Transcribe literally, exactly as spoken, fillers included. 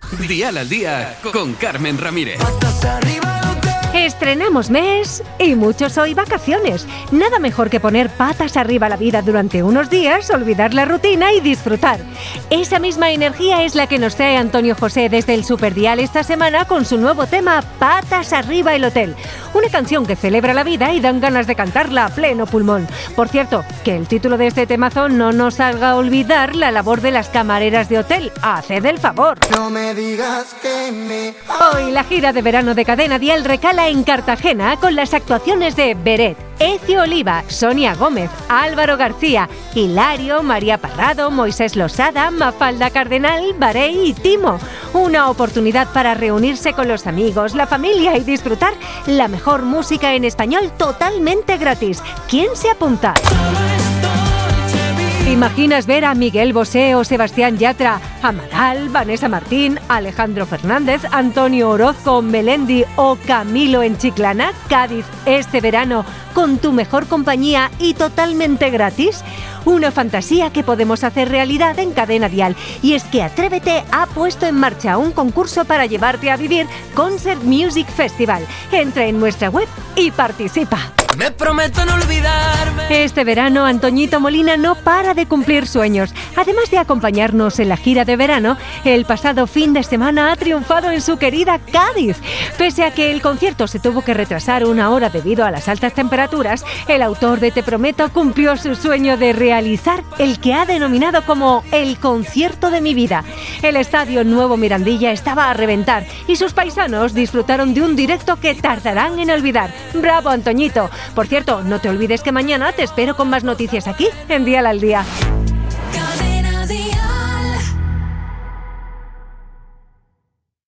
Dial al Día con Carmen Ramírez. Estrenamos mes y muchos hoy vacaciones. Nada mejor que poner patas arriba la vida durante unos días, olvidar la rutina y disfrutar. Esa misma energía es la que nos trae Antonio José desde el Superdial esta semana con su nuevo tema Patas arriba el hotel. Una canción que celebra la vida y dan ganas de cantarla a pleno pulmón. Por cierto, que el título de este temazo no nos haga olvidar la labor de las camareras de hotel. Haced el favor. No me digas que me... Hoy la gira de verano de Cadena Dial recala en Cartagena con las actuaciones de Beret, Ezio Oliva, Sonia Gómez, Álvaro García, Hilario, María Parrado, Moisés Losada, Mafalda Cardenal, Barey y Timo. Una oportunidad para reunirse con los amigos, la familia y disfrutar la mejor música en español totalmente gratis. ¿Quién se apunta? ¿Te imaginas ver a Miguel Bosé o Sebastián Yatra, Amaral, Vanessa Martín, Alejandro Fernández, Antonio Orozco, Melendi o Camilo en Chiclana, Cádiz, este verano, con tu mejor compañía y totalmente gratis? Una fantasía que podemos hacer realidad en Cadena Dial. Y es que Atrévete ha puesto en marcha un concurso para llevarte a vivir Concert Music Festival. Entra en nuestra web y participa. Me prometo no olvidarme. Este verano, Antoñito Molina no para de cumplir sueños. Además de acompañarnos en la gira de verano, el pasado fin de semana ha triunfado en su querida Cádiz. Pese a que el concierto se tuvo que retrasar una hora debido a las altas temperaturas, el autor de Te Prometo cumplió su sueño de realizar el que ha denominado como el concierto de mi vida. El estadio Nuevo Mirandilla estaba a reventar y sus paisanos disfrutaron de un directo que tardarán en olvidar. ¡Bravo, Antoñito! Por cierto, no te olvides que mañana te espero con más noticias aquí en Dial al Día.